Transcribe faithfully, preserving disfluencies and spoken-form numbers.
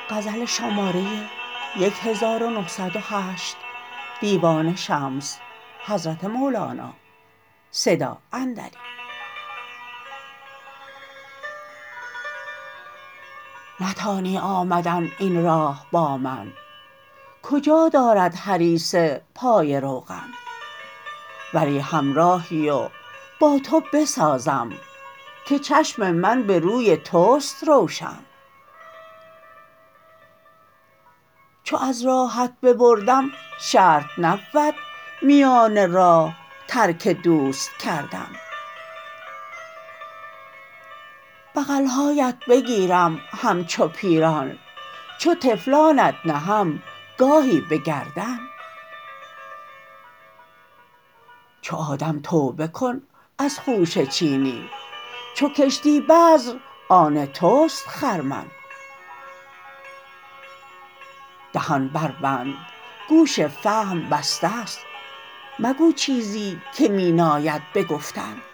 غزل شماره یک هزار و نهصد و هشت دیوان شمس حضرت مولانا صدا اندری. نتانی آمدن این راه با من، کجا دارد حریص پای روغن. ولی همراهی و با تو بسازم، که چشم من به روی توست روشن. چو از راهت ببردم شرط نبود، میان راه ترک دوست کردن. بغل هایت بگیرم همچو پیران، چو طفلانت نهم گاهی به گردن. چو آدم توبه کن از خوشه چینی، چو کشتی بذر آن توست خرمن. دهان بربند گوش فهم بسته ست، مگو چیزی که می ناید به گفتن.